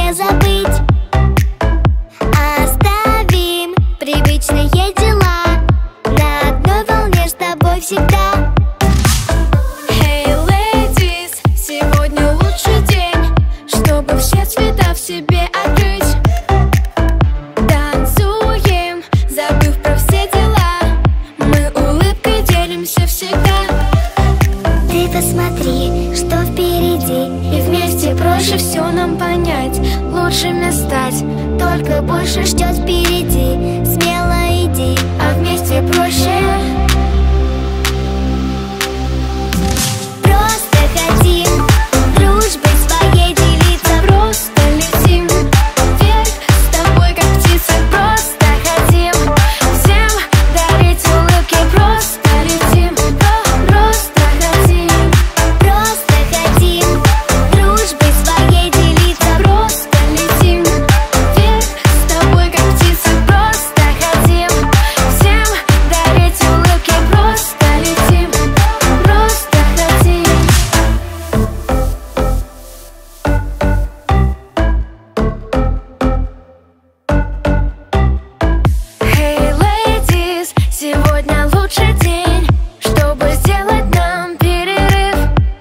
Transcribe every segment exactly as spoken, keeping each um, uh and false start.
не забыть. Оставим привычные дела, на одной волне с тобой всегда. Hey ladies, сегодня лучший день, чтобы все цвета в себе открыть. Танцуем, забыв про все дела, мы улыбкой делимся всегда. Ты посмотри, что впереди, И вместе проще все нам понять, лучшими стать, только больше ждет впереди. Смело иди, а вместе проще. просто хотим дружбой своей делиться. Просто летим вверх с тобой, как птицы. Просто хотим всем дарить улыбки. Просто летим, просто хотим. Просто хотим дружбой своей делиться. Просто летим вверх с тобой, как птицы. Просто хотим всем дарить улыбки. Просто летим, просто хотим. Hey ladies, сегодня лучший день, чтобы сделать нам перерыв.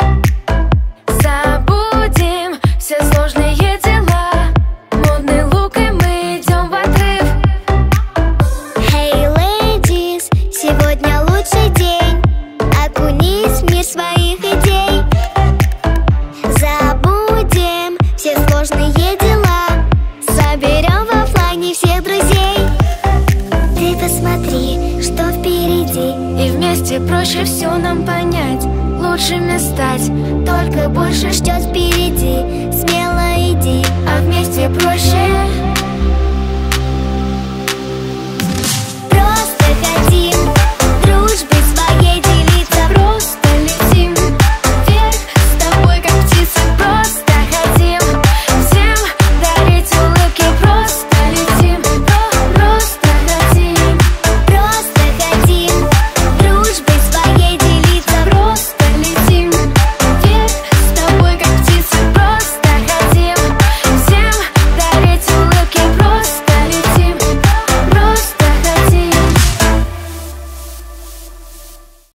Забудем все сложные дела, модный лук, и мы идем в отрыв. Hey ladies, сегодня лучший день, окунись в мир своих идей. Забудем все сложные дела, соберем в оффлайне всех друзей. Ты посмотри, что впереди, И вместе проще все нам понять, лучшими стать, только больше ждет впереди. Смело иди, а вместе проще.